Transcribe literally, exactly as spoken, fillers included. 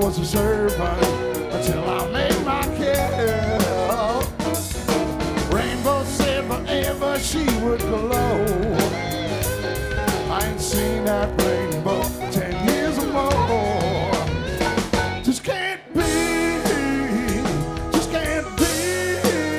was a servant until I made my kill. Rainbow said forever she